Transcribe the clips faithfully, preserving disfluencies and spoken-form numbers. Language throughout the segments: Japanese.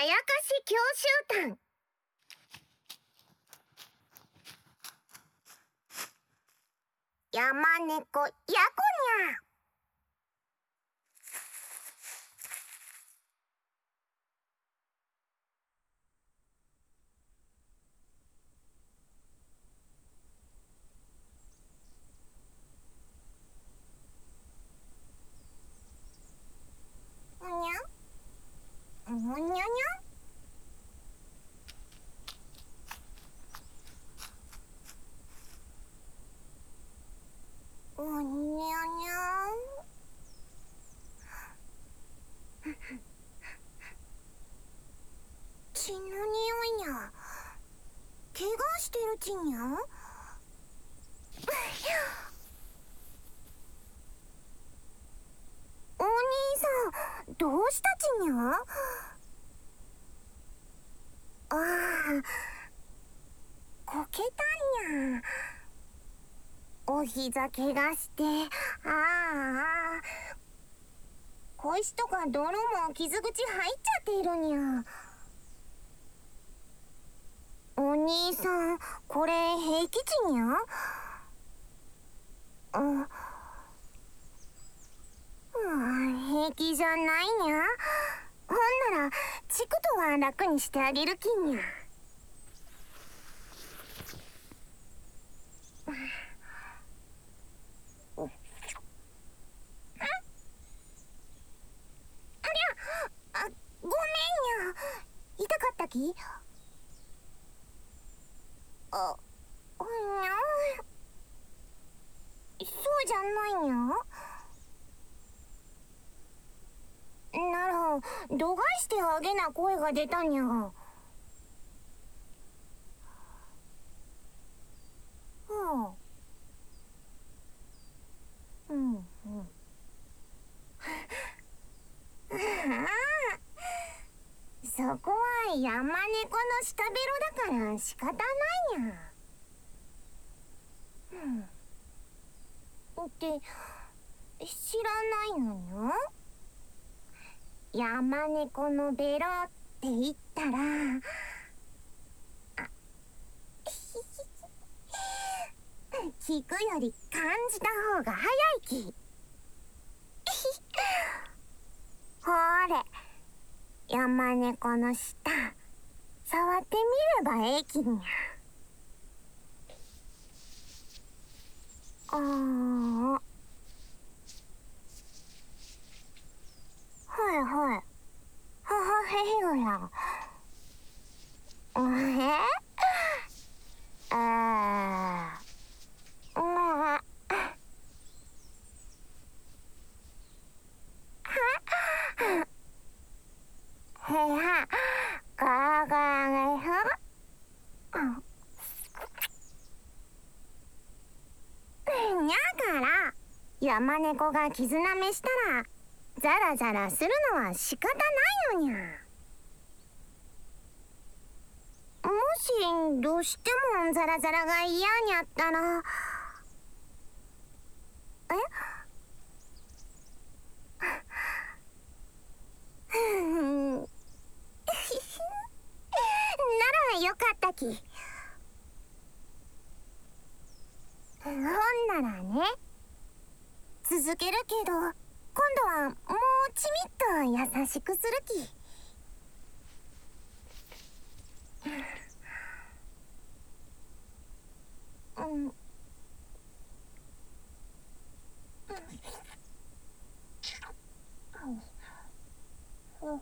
やかし教習団。山猫やこにゃ。おにゃおにゃにゃ。おにゃにゃ。血の匂いにゃ。怪我してるちにゃ。お兄さん、どうしたちにゃ。ああ、こけたにゃ。お膝怪我して、ああ、小石とか泥も傷口入っちゃっているにゃ。お兄さん、これ平気ちにゃ。あ、平気じゃないにゃ。ほんならチクとは楽にしてあげるきにゃ。ありゃ、あ、ごめんにゃ。痛かったき。あ、ほにゃ。そうじゃないにゃ。なら度外してあげな声が出たにゃ。はあ、うんうん。そこは山猫の下ベロだから仕方ないにゃ。うん。って知らないのにゃ。山猫のベロって言ったら、あ、聞くより感じた方が早いき。ほれ、山猫の舌触ってみればええきにゃ。ああ、はいはい。ははへよや。えああ、まあ、へや、ガーガーがふ。にゃから、山猫が傷なめしたら、ザラザラするのは仕方ないのにゃ。もし、どうしてもザラザラが嫌にゃったら、えならよかったき。ほんならね、続けるけど、今度はもうちみっと優しくするき。うん。うん。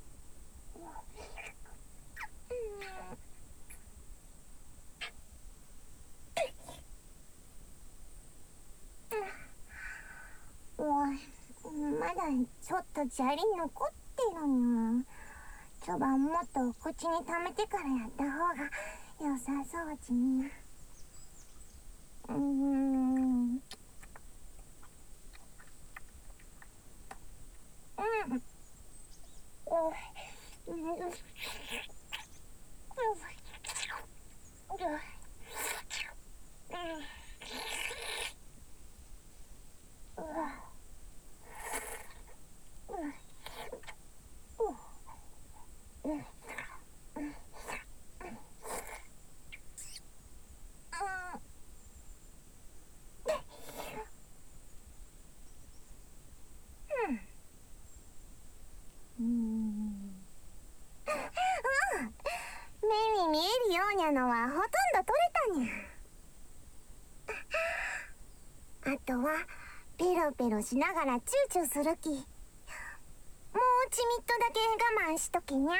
まだちょっと砂利残ってるにゃ。茶番もっと口に溜めてからやった方が良さそうちにゃ。うーん。うん。うん。 はペロペロしながらチューチューするき。もうちみっとだけ我慢しときにゃ。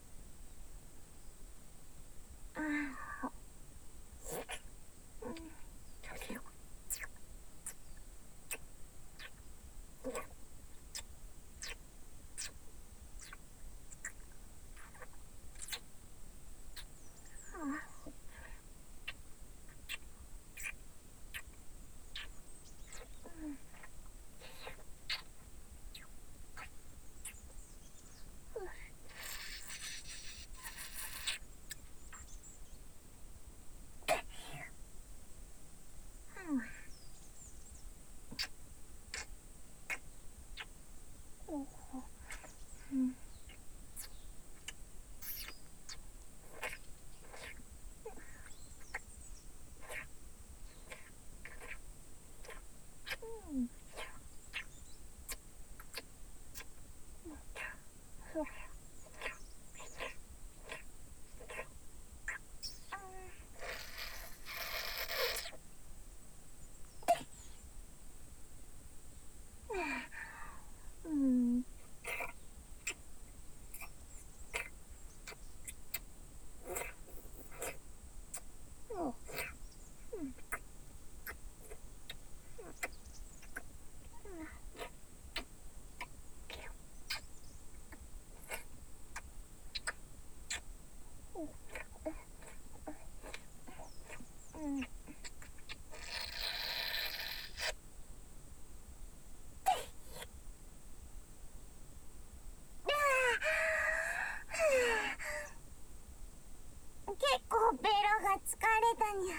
結構ベロが疲れたにゃ。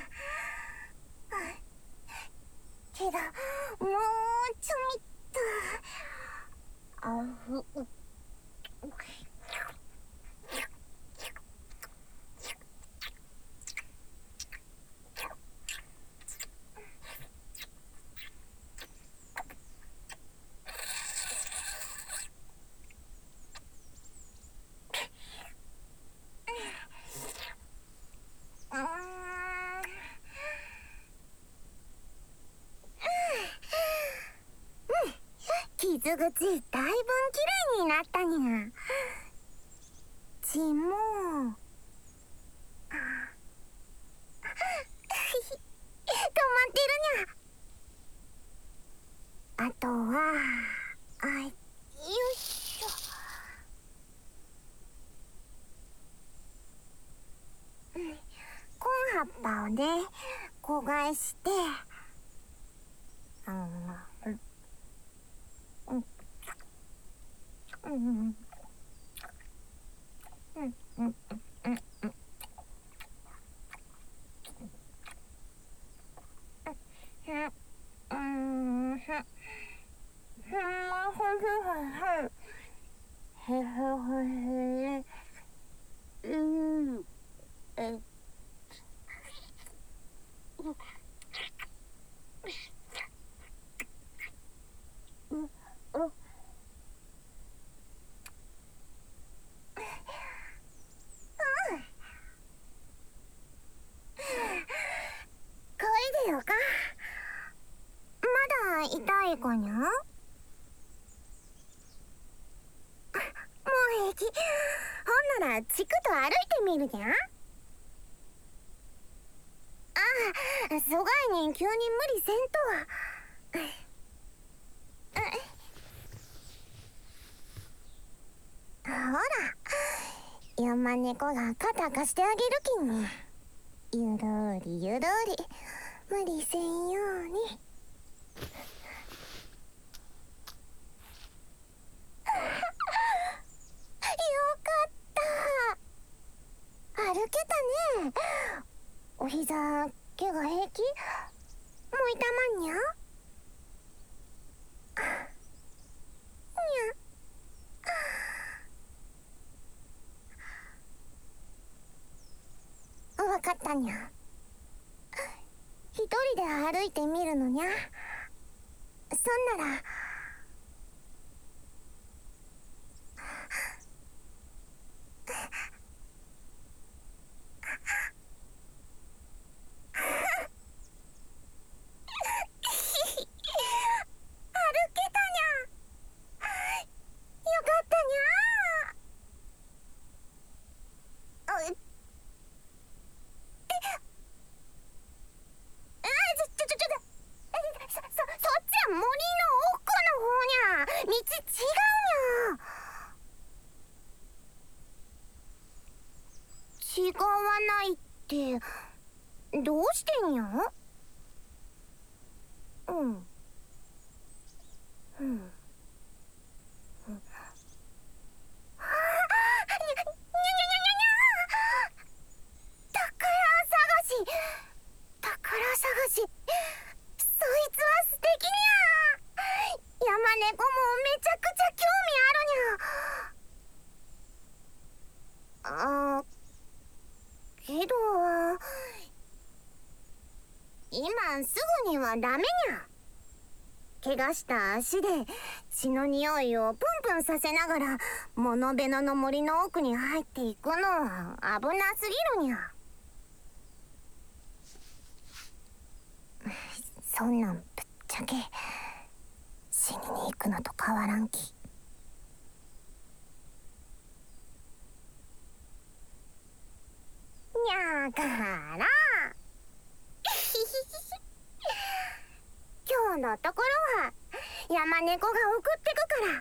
けどもうちょみっと。あふう。傷口だいぶんきれいになったにゃ。血も止まってるにゃ。あとはあいよいしょ。コン葉っぱをね焦がしてうんうんうんうんうんうんうんこれでよか。まだ痛いかにゃ。もう平気。ほんならチクと歩いてみるじゃん。ああ、そがいに急に無理せんと。ほら山猫が肩貸してあげるきに。ゆるりゆるり無理せんように。よかった。歩けたね。お膝怪我平気？もう痛まんにゃ？にゃ。わかったにゃ。一人で歩いてみるのにゃ。そんならってどうしてんや？うん。うん。うん。ああ、にゃ、にゃにゃにゃにゃ。宝探し。宝探し。そいつは素敵にゃ。山猫もめちゃくちゃ興味あるにゃ。あー、けど、今すぐにはダメにゃ。怪我した足で血の匂いをプンプンさせながらモノベノの森の奥に入っていくのは危なすぎるにゃ。そんなんぶっちゃけ死にに行くのと変わらんき。にゃから今日のところは山猫が送ってくから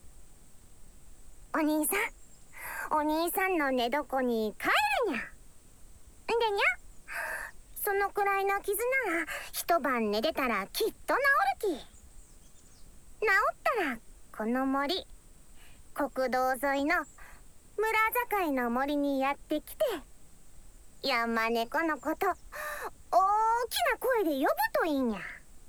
、お兄さんお兄さんの寝床に帰るにゃ。でにゃ、そのくらいの傷なら一晩寝てたらきっと治るき。治ったらこの森、国道沿いの村境の森にやってきて、山猫のこと大きな声で呼ぶといいにゃ。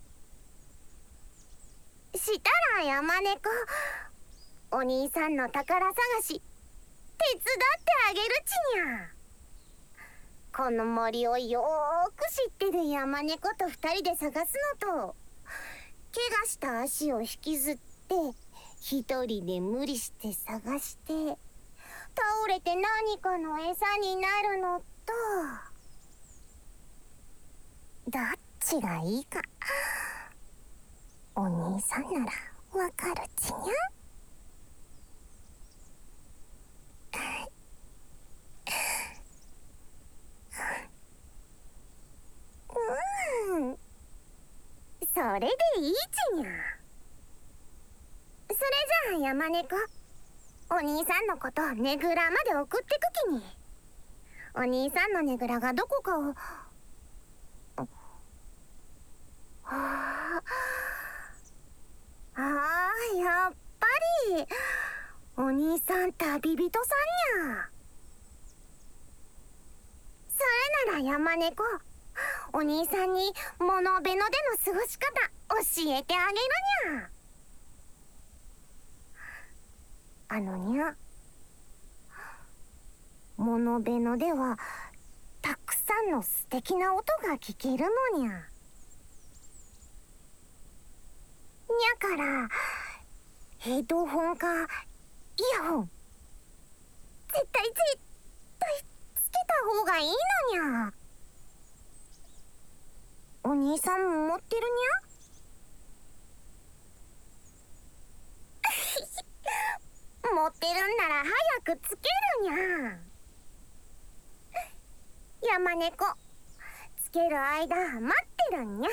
したら山猫、お兄さんの宝探し手伝ってあげるちにゃ。この森をよーく知ってる山猫と二人で探すのと、怪我した足を引きずって一人で無理して探して倒れて何かの餌になるのと、どっちがいいかお兄さんならわかるちにゃ。うん、それでいいちにゃ。それじゃあ山猫、お兄さんのことねぐらまで送ってくきに。お兄さんのねぐらがどこかを、あああ、やっぱりお兄さん旅人さんにゃ。それなら山猫、お兄さんにモノベノでの過ごし方教えてあげるにゃ。あのにゃ、モノベノではたくさんの素敵な音が聞けるのにゃ。にゃからヘッドホンかイヤホン絶対絶対つけた方がいいのにゃ。お兄さんも持ってるにゃ。持ってるんなら早くつけるにゃ。山猫、つける間待ってるんにゃ。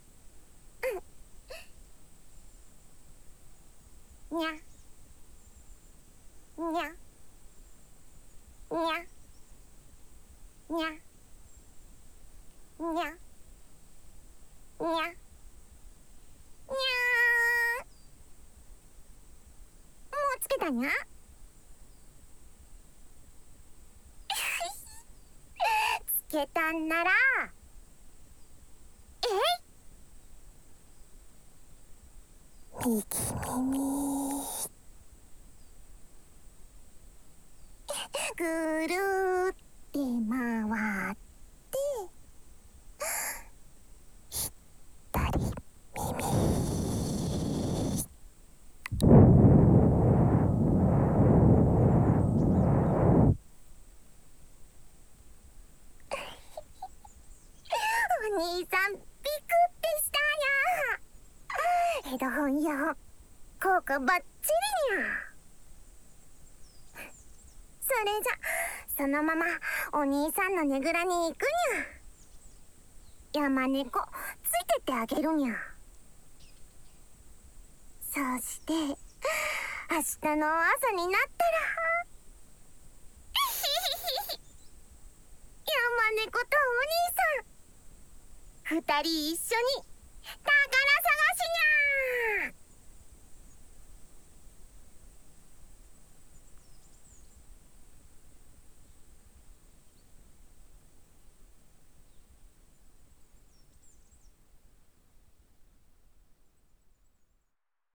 にゃにゃにゃにゃにゃにゃにゃ。もうつけたにゃ。つけたんならえい右耳ぐるーって回って左耳。お兄さんビクってしたにゃ。ヘッドホン用効果バッチリにゃ。それじゃそのままお兄さんのねぐらに行くにゃ。山猫ついてってあげるにゃ。そして明日の朝になったら山二人一緒に